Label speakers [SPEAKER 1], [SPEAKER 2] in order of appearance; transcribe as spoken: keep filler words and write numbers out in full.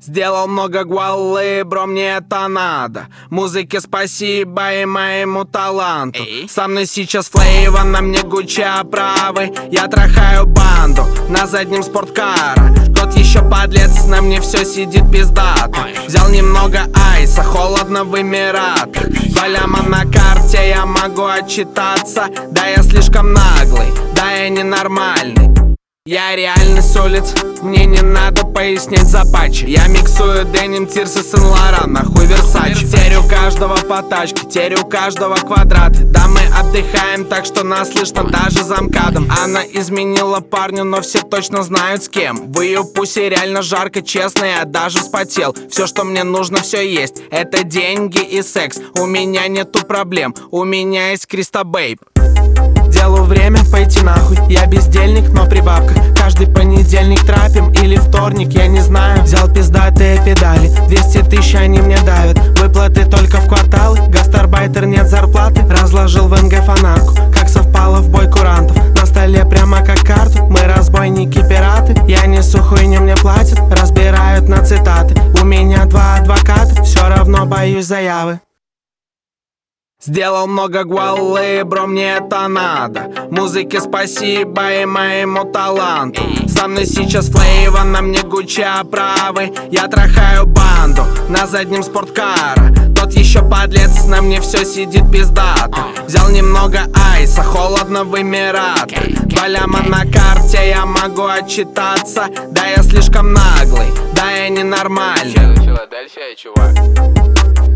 [SPEAKER 1] Сделал много гвалы, бро, мне это надо. Музыке спасибо и моему таланту. Со мной сейчас Флейва, на мне Гуччи оправы. Я трахаю банду на заднем спорткара. Тот еще подлец, на мне все сидит пиздато. Взял немного айса, холодно в Эмиратах. Два ляма на карте, я могу отчитаться. Да, я слишком наглый, да, я ненормальный. Я реально с улиц, мне не надо пояснять за патчи. Я миксую деним, Тирс и Сен-Лоран, нахуй Версачи. Терю каждого по тачке, терю каждого квадраты. Да, мы отдыхаем, так что нас слышно даже за МКАДом. Она изменила парню, но все точно знают с кем. В ее пусе реально жарко, честно, я даже вспотел. Все, что мне нужно, все есть, это деньги и секс. У меня нету проблем, у меня есть Криста Бейб. Делу время пойти нахуй, я бездельник, но при бабках. Каждый понедельник трапим или вторник, я не знаю. Взял пиздатые педали, двести тысяч они мне давят. Выплаты только в кварталы, гастарбайтер нет зарплаты. Разложил в эн гэ фонарку, как совпало в бой курантов. На столе прямо как карту, мы разбойники пираты. Я несу хуйню, мне платят, разбирают на цитаты. У меня два адвоката, все равно боюсь заявы. Сделал много гвалы, бро, мне это надо. Музыке спасибо и моему таланту. Со мной сейчас Флейва, на мне Гуччи оправы. Я трахаю банду на заднем спорткара. Тот еще подлец, на мне все сидит пиздато. Взял немного айса, холодно в Эмиратах. Два ляма на карте, я могу отчитаться. Да, я слишком наглый, да, я ненормальный.
[SPEAKER 2] Филадельфия, чувак.